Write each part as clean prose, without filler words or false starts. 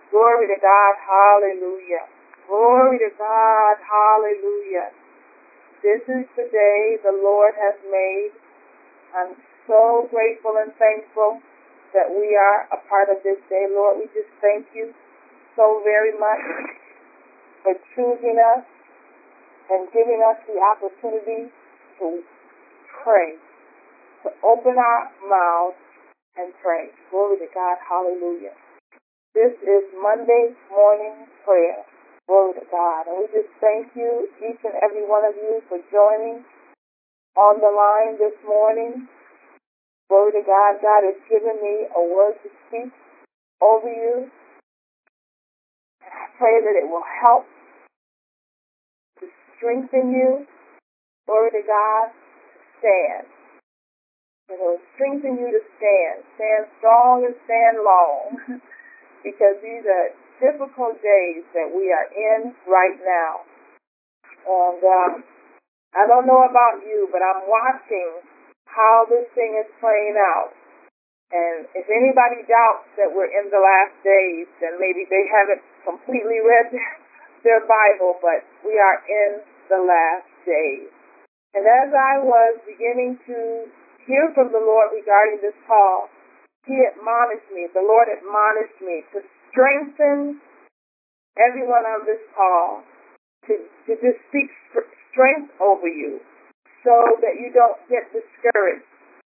Glory to God. Hallelujah. Glory to God. Hallelujah. This is the day the Lord has made. I'm so grateful and thankful that we are a part of this day. Lord, we just thank you so very much for choosing us and giving us the opportunity to pray, to open our mouths and pray. Glory to God. Hallelujah. This is Monday morning prayer. Glory to God. And we just thank you, each and every one of you, for joining on the line this morning. Glory to God. God has given me a word to speak over you. And I pray that it will help to strengthen you. Glory to God. To stand. It will strengthen you to stand. Stand strong and stand long. Because these are difficult days that we are in right now. And I don't know about you, but I'm watching how this thing is playing out. And if anybody doubts that we're in the last days, then maybe they haven't completely read their Bible, but we are in the last days. And as I was beginning to hear from the Lord regarding this call, the Lord admonished me to strengthen everyone on this call, to just speak strength over you so that you don't get discouraged.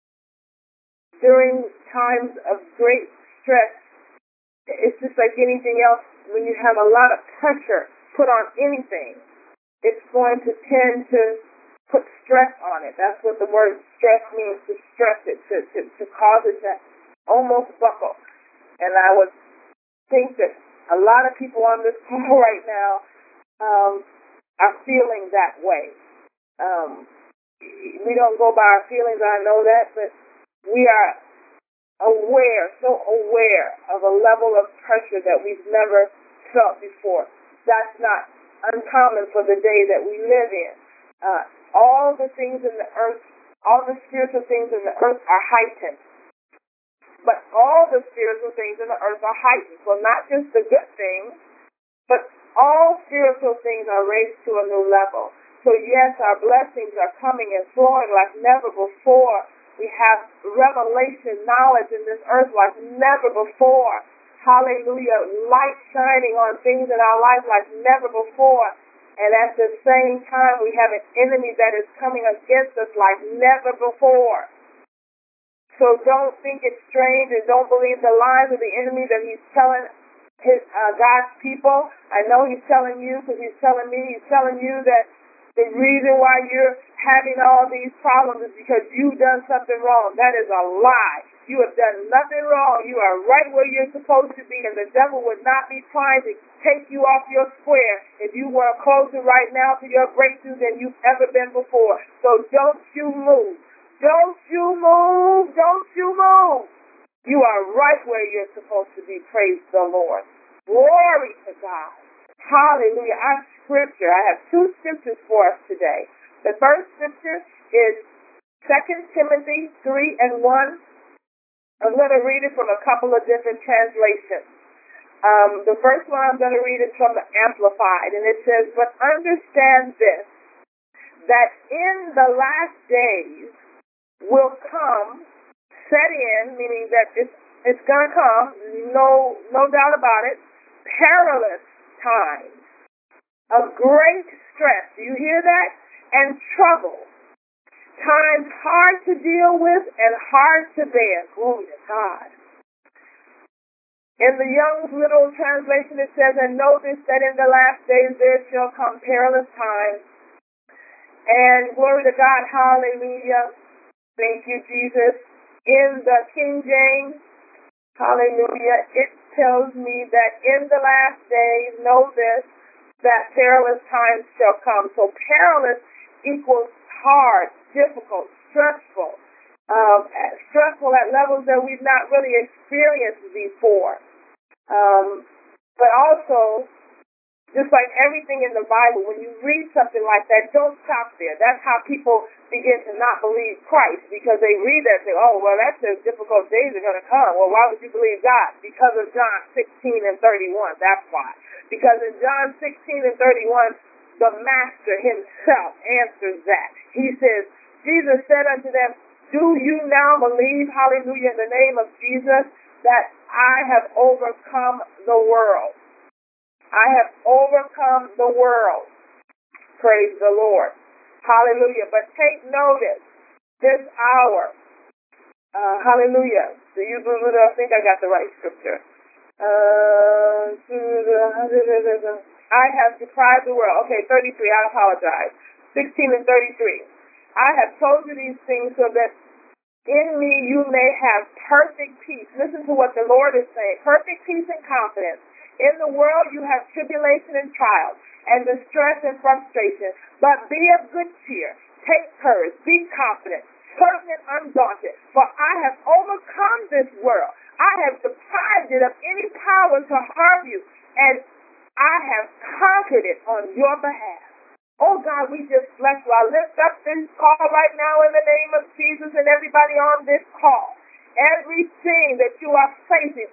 During times of great stress, it's just like anything else. When you have a lot of pressure put on anything, it's going to tend to put stress on it. That's what the word stress means, to stress it, to cause it to almost buckle. And I would think that a lot of people on this call right now are feeling that way. We don't go by our feelings, I know that, but we are so aware of a level of pressure that we've never felt before. That's not uncommon for the day that we live in. All the things in the earth, all the spiritual things in the earth are heightened. But all the spiritual things in the earth are heightened. So not just the good things, but all spiritual things are raised to a new level. So yes, our blessings are coming and flowing like never before. We have revelation knowledge in this earth like never before. Hallelujah. Light shining on things in our life like never before. And at the same time, we have an enemy that is coming against us like never before. So don't think it's strange and don't believe the lies of the enemy that he's telling his God's people. I know he's telling you because he's telling me. He's telling you that the reason why you're having all these problems is because you've done something wrong. That is a lie. You have done nothing wrong. You are right where you're supposed to be, and the devil would not be trying to take you off your square if you were closer right now to your breakthrough than you've ever been before. So don't you move. Don't you move. Don't you move. You are right where you're supposed to be. Praise the Lord. Glory to God. Hallelujah. Our scripture, I have two scriptures for us today. The first scripture is 2 Timothy 3:1. I'm going to read it from a couple of different translations. The first one I'm going to read is from the Amplified, and it says, "But understand this, that in the last days will come, set in," meaning that it's going to come, no doubt about it, perilous times of great stress. Do you hear that? And trouble. Times hard to deal with and hard to bear. Glory to God. In the Young's Literal Translation, it says, "And notice that in the last days there shall come perilous times." And glory to God, hallelujah. Thank you, Jesus. In the King James, hallelujah, it tells me that in the last days, know this, that perilous times shall come. So perilous equals hard, difficult, stressful. Stressful at levels that we've not really experienced before. But also, Just like everything in the Bible, when you read something like that, don't stop there. That's how people begin to not believe Christ, because they read that and say, oh, well, that says difficult days are going to come. Well, why would you believe God? Because of John 16 and 31. That's why. Because in John 16 and 31, the Master himself answers that. He says, Jesus said unto them, do you now believe, hallelujah, in the name of Jesus, that I have overcome the world? I have overcome the world. Praise the Lord. Hallelujah. But take notice, this hour, hallelujah. Do you believe? I think I got the right scripture. I have deprived the world. Okay, 33, I apologize. 16 and 33. I have told you these things so that in me you may have perfect peace. Listen to what the Lord is saying. Perfect peace and confidence. In the world you have tribulation and trials and distress and frustration. But be of good cheer. Take courage. Be confident. Certain and undaunted. For I have overcome this world. I have deprived it of any power to harm you. And I have conquered it on your behalf. Oh God, we just bless you. I lift up this call right now in the name of Jesus and everybody on this call. Everything that you are facing,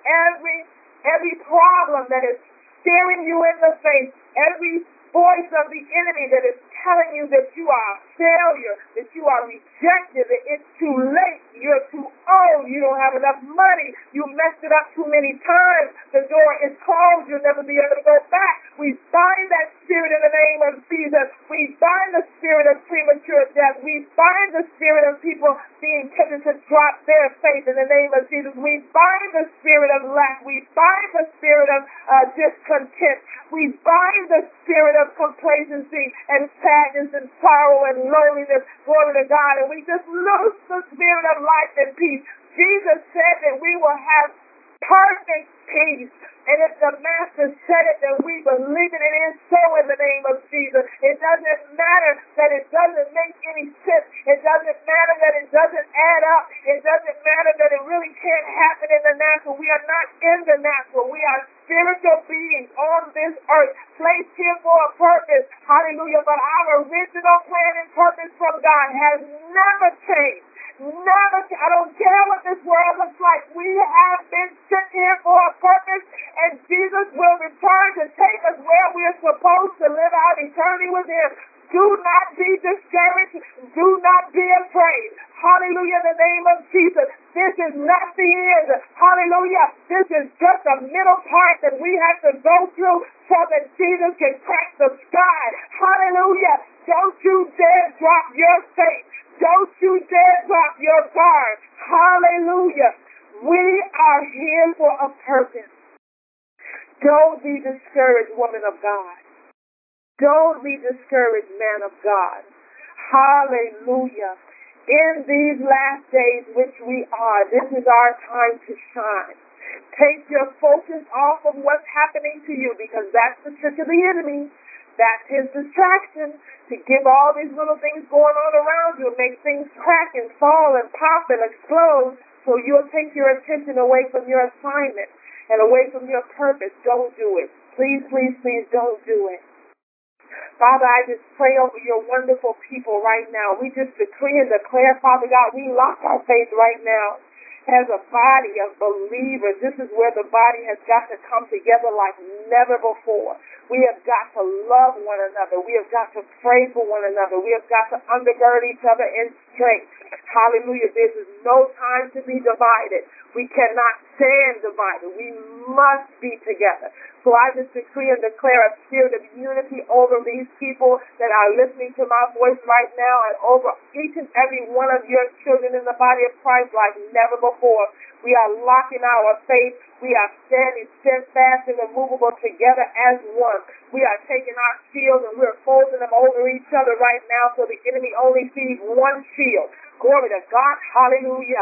every problem that is staring you in the face, every voice of the enemy that is telling you that you are a failure, that you are rejected, that it's too late, you're too old, you don't have enough money, you messed it up too many times, the door is closed, you'll never be able to go back. We bind that spirit in the name of Jesus. We bind the spirit of premature death. We bind the spirit of people being tempted to drop their faith in the name of Jesus. We bind the spirit of lack. We bind the spirit of discontent. We bind the spirit of complacency and sadness and sorrow and loneliness. Glory to God. And we just loose the spirit of life and peace. Jesus said that we will have perfect peace. And if the Master said it, then we believe it. It is so in the name of Jesus. It doesn't matter that it doesn't make any sense. It doesn't matter that it doesn't add up. It doesn't matter that it really can't happen in the natural. We are not in the natural. We are spiritual beings on this earth, placed here for a purpose. Hallelujah. But our original plan and purpose from God has never changed. Never, I don't care what this world looks like. We have been sent here for a purpose, and Jesus will return to take us where we are supposed to live out eternity with Him. Do not be discouraged. Do not be afraid. Hallelujah, in the name of Jesus. This is not the end. Hallelujah. This is just a middle part that we have to go through so that Jesus can crack the sky. Hallelujah. Don't you dare drop your faith. Don't you dare drop your guard. Hallelujah. We are here for a purpose. Don't be discouraged, woman of God. Don't be discouraged, man of God. Hallelujah. In these last days which we are, this is our time to shine. Take your focus off of what's happening to you, because that's the trick of the enemy. That's his distraction, to give all these little things going on around you and make things crack and fall and pop and explode, so you'll take your attention away from your assignment and away from your purpose. Don't do it. Please, please, please don't do it. Father, I just pray over your wonderful people right now. We just decree and declare, Father God, we lock our faith right now as a body of believers. This is where the body has got to come together like never before. We have got to love one another. We have got to pray for one another. We have got to undergird each other in strength. Hallelujah. This is no time to be divided. We cannot stand divided. We must be together. So I just decree and declare a spirit of unity over these people that are listening to my voice right now, and over each and every one of your children in the body of Christ like never before. We are locking our faith. We are standing steadfast and immovable together as one. We are taking our shields and we're folding them over each other right now so the enemy only sees one shield. Glory to God. Hallelujah.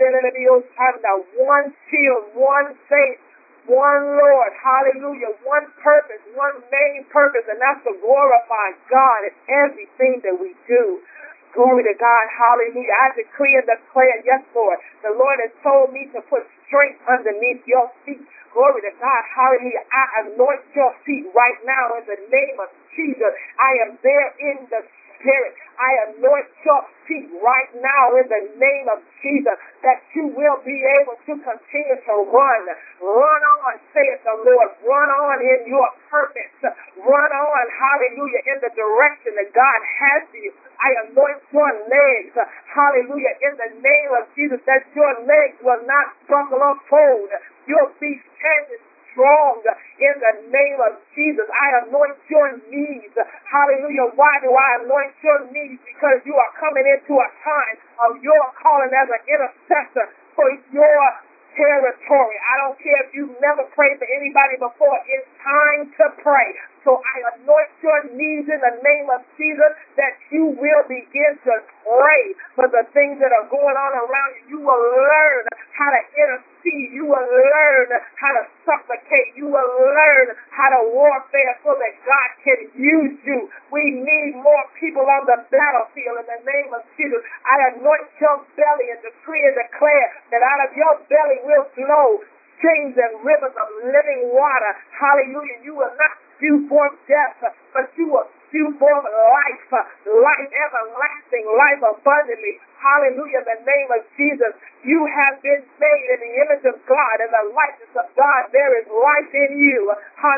One shield, one faith, one Lord. Hallelujah. One purpose, one main purpose, and that's to glorify God in everything that we do. Glory to God. Hallelujah. I decree and declare, yes, Lord. The Lord has told me to put strength underneath your feet. Glory to God. Hallelujah. I anoint your feet right now in the name of Jesus. I am there in the Spirit. I anoint your feet right now in the name of Jesus, that you will be able to continue to run. Run on, saith the Lord. Run on in your purpose. Run on, hallelujah, in the direction that God has for you. I anoint your legs, hallelujah, in the name of Jesus, that your legs will not struggle or fold. You'll be standing strong in the name of Jesus. I anoint your knees. Hallelujah. Why do I anoint your knees? Because you are coming into a time of your calling as an intercessor for your territory. I don't care if you've never prayed for anybody before. It's time to pray. So I anoint your knees in the name of Jesus, that you will begin to pray for the things that are going on around you. You will learn how to intercede. You will learn how to supplicate. You will learn how to warfare so that God can use you. We need more people on the battlefield in the name of Jesus. I anoint your belly and decree and declare that out of your belly will flow streams and rivers of living water. Hallelujah. You will not spew forth death, but you will spew forth life, life everlasting, life abundantly. Hallelujah. In the name of Jesus, you have been made in the image of God, and the likeness of God. There is life in you.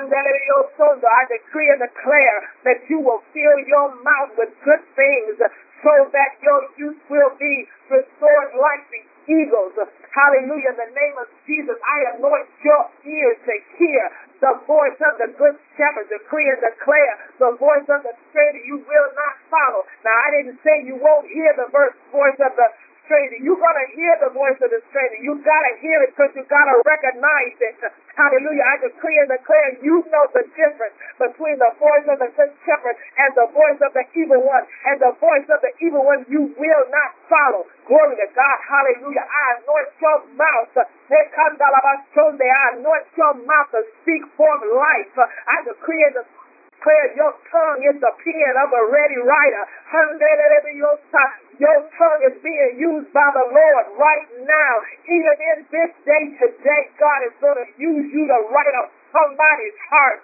I decree and declare that you will fill your mouth with good things, so that your youth will be restored like the eagles. Hallelujah. In the name of Jesus, I anoint your ears to hear the voice of the good shepherd, decree and declare the voice of the stranger you will not follow. Now, I didn't say you won't hear the voice of the stranger. You're going to hear the voice of the stranger. You got to hear it, because you got to recognize it. Hallelujah. I decree and declare you know the difference between the voice of the good shepherd and the voice of the evil one. And the voice of the evil one you will not follow. Glory to God. Hallelujah. I anoint your mouth. I anoint your mouth to speak forth life. I decree and declare your tongue is the pen of a ready writer. Your tongue is being used by the Lord right now. Even in this day today, God is going to use you to write up somebody's heart.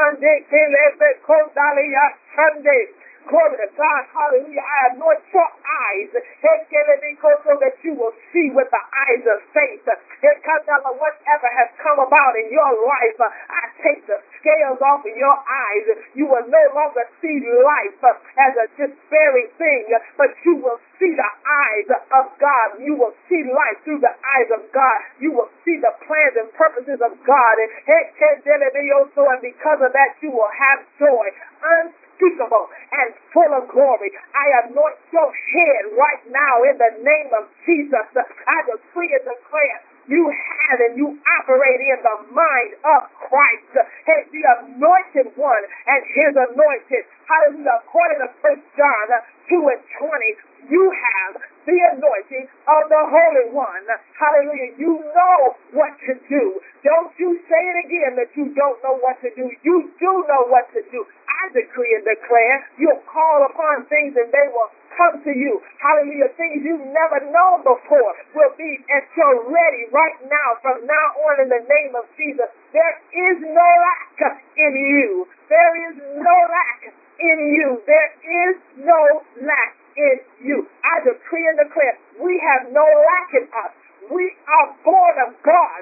Glory to God. Hallelujah. I anoint your eyes so that you will see with the eyes of faith. Whatever has come about in your life, I take the scales off of your eyes. You will no longer see life as a despairing thing, but you will see the eyes of God. You will see life through the eyes of God. You will see the plans and purposes of God. And because of that, you will have joy unspeakable and full of glory. I anoint your head right now in the name of Jesus. I decree and declare you have and you operate in the mind of Christ, the anointed one and his anointed. Hallelujah. According to 1 John 2:20, you have the anointing of the Holy One. Hallelujah. You know what to do. Don't you say it again that you don't know what to do. You do know what to do. I decree and declare you'll call upon things and they will come to you. Hallelujah. Things you've never known before will be at your ready right now, from now on, in the name of Jesus. There is no lack in you. There is no lack in you. There is no lack in you. I decree and declare we have no lack in us. We are born of God.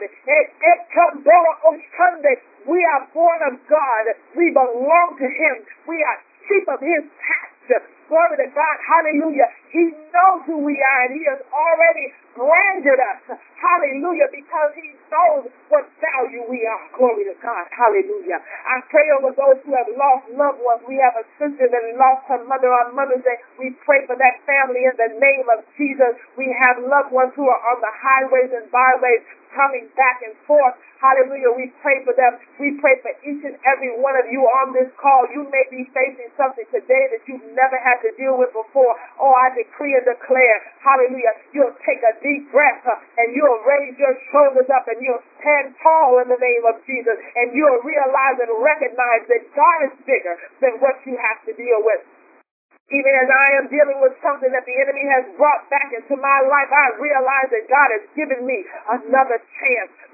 We are born of God. We belong to him. We are sheep of his pasture. Glory to God. Hallelujah. He knows who we are, and he has already branded us. Hallelujah. Because he knows what value we are. Glory to God. Hallelujah. I pray over those who have lost loved ones. We have a sister that lost her mother on Mother's Day. We pray for that family in the name of Jesus. We have loved ones who are on the highways and byways coming back and forth. Hallelujah. We pray for them. We pray for each and every one of you on this call. You may be facing something today that you've never had to deal with before. Oh, I decree and declare, hallelujah, you'll take a deep breath and you'll raise your shoulders up and you'll stand tall in the name of Jesus, and you'll realize and recognize that God is bigger than what you have to deal with. Even as I am dealing with something that the enemy has brought back into my life, I realize that God has given me another chance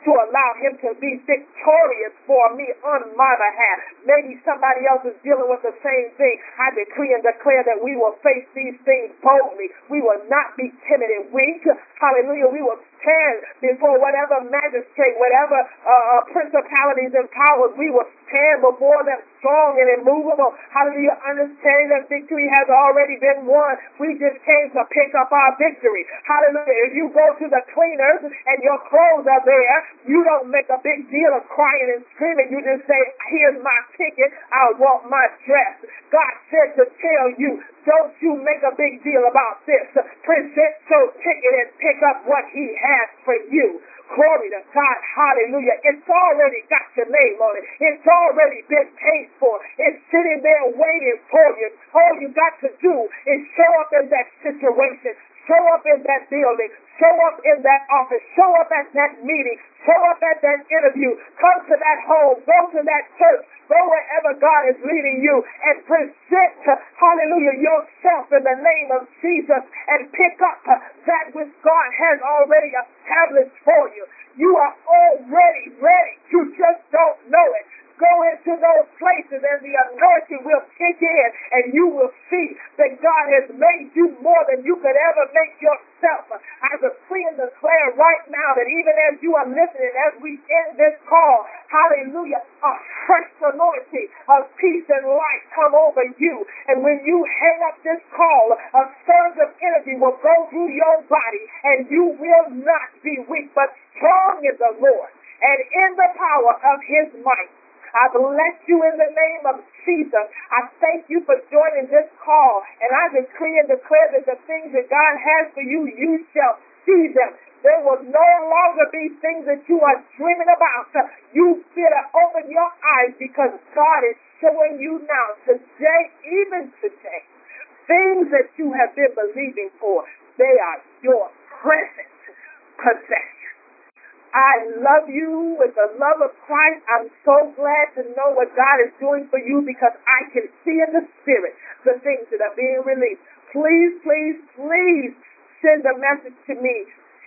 to allow him to be victorious for me on my behalf. Maybe somebody else is dealing with the same thing. I decree and declare that we will face these things boldly. We will not be timid and weak. Hallelujah. We will stand before whatever magistrate, whatever principalities and powers. We will stand before them strong and immovable. Hallelujah. Understanding that victory has already been won. We just came to pick up our victory. Hallelujah. If you go to the cleaners and your clothes are there, you don't make a big deal of crying and screaming. You just say, here's my ticket. I want my dress. God said to tell you, don't you make a big deal about this. Present your ticket and pick up what he has for you. Glory to God. Hallelujah. It's already got your name on it. It's already been paid for. It's sitting there waiting for you. All you got to do is show up in that situation. Show up in that building. Show up in that office. Show up at that meeting. Show up at that interview. Come to that home. Go to that church. Go wherever God is leading you and present, hallelujah, yourself in the name of Jesus and pick up that which God has already established for you. You are already ready. You just don't know it. Go into those places and the anointing will kick in and you will see that God has made you more than you could ever make yourself. I decree and declare right now that even as you are listening, as we end this call, hallelujah, a fresh anointing of peace and light come over you. And when you hang up this call, a surge of energy will go through your body and you will not be weak, but strong in the Lord and in the power of his might. I bless you in the name of Jesus. I thank you for joining this call. And I decree and declare that the things that God has for you, you shall see them. There will no longer be things that you are dreaming about. You better open your eyes because God is showing you now, today, even today, things that you have been believing for. They are your present possession. I love you with the love of Christ. I'm so glad to know what God is doing for you because I can see in the spirit the things that are being released. Please, please, please send a message to me.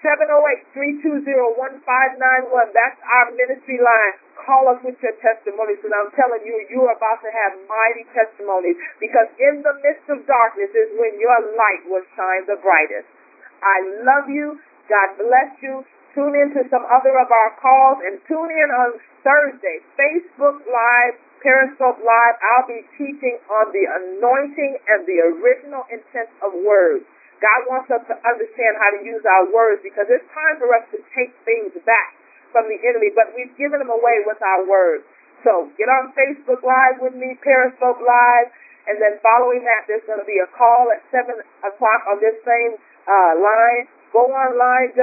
708-320-1591. That's our ministry line. Call us with your testimonies, and I'm telling you, you are about to have mighty testimonies because in the midst of darkness is when your light will shine the brightest. I love you. God bless you. Tune in to some other of our calls and tune in on Thursday, Facebook Live, Periscope Live. I'll be teaching on the anointing and the original intent of words. God wants us to understand how to use our words because it's time for us to take things back from the enemy, but we've given them away with our words. So get on Facebook Live with me, Periscope Live, and then following that, there's going to be a call at 7 o'clock on this same line. Go online,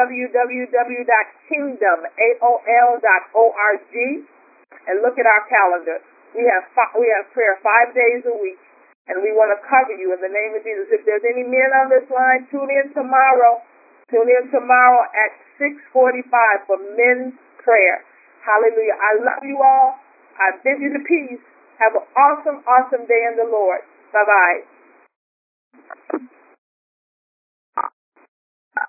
www.kingdomaol.org, and look at our calendar. We have prayer 5 days a week, and we want to cover you in the name of Jesus. If there's any men on this line, tune in tomorrow. Tune in tomorrow at 6:45 for men's prayer. Hallelujah. I love you all. I bid you to peace. Have an awesome, awesome day in the Lord. Bye-bye.